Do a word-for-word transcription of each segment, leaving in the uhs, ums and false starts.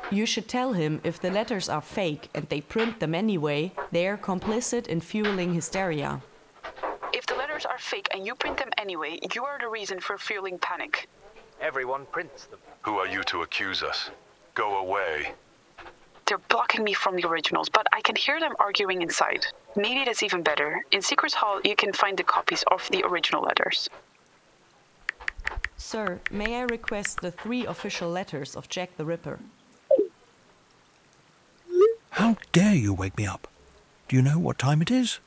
You should tell him if the letters are fake and they print them anyway, they are complicit in fueling hysteria. If the letters are fake and you print them anyway, you are the reason for fueling panic. Everyone prints them. Who are you to accuse us? Go away. They're blocking me from the originals, but I can hear them arguing inside. Maybe that's even better. In Secret Hall, you can find the copies of the original letters. Sir, may I request the three official letters of Jack the Ripper? How dare you wake me up? Do you know what time it is?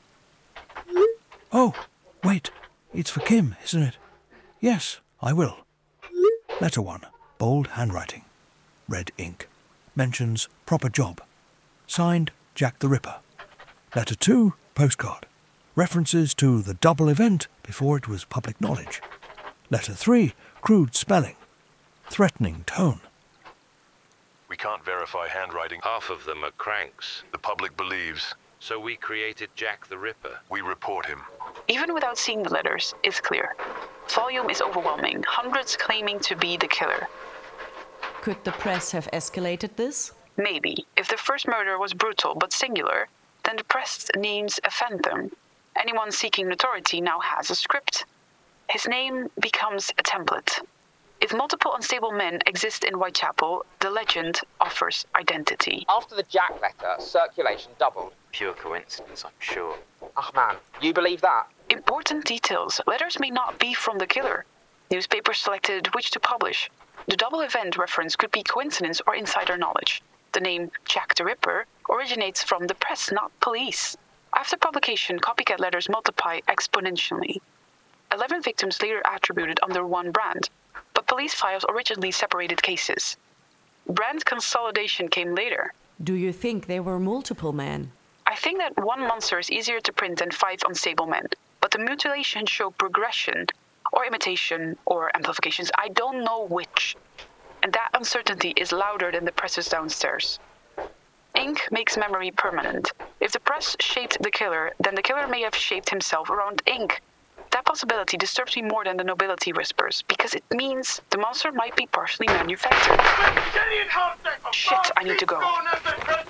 Oh, wait, it's for Kim, isn't it? Yes, I will. Letter one, bold handwriting, red ink. Mentions proper job. Signed, Jack the Ripper. Letter two, postcard. References to the double event before it was public knowledge. Letter three, crude spelling. Threatening tone. We can't verify handwriting. Half of them are cranks. The public believes. So we created Jack the Ripper. We report him. Even without seeing the letters, it's clear. Volume is overwhelming, hundreds claiming to be the killer. Could the press have escalated this? Maybe. If the first murder was brutal but singular, then the press needs a phantom. Anyone seeking notoriety now has a script. His name becomes a template. If multiple unstable men exist in Whitechapel, the legend offers identity. After the Jack letter, circulation doubled. Pure coincidence, I'm sure. Ah, man, you believe that? Important details. Letters may not be from the killer. Newspapers selected which to publish. The double event reference could be coincidence or insider knowledge. The name Jack the Ripper originates from the press, not police. After publication, copycat letters multiply exponentially. Eleven victims later attributed under one brand, but police files originally separated cases. Brand consolidation came later. Do you think there were multiple men? I think that one monster is easier to print than five unstable men, but the mutilations show progression, or imitation, or amplifications. I don't know which. And that uncertainty is louder than the presses downstairs. Ink makes memory permanent. If the press shaped the killer, then the killer may have shaped himself around ink. That possibility disturbs me more than the nobility whispers, because it means the monster might be partially manufactured. Shit, I need to go.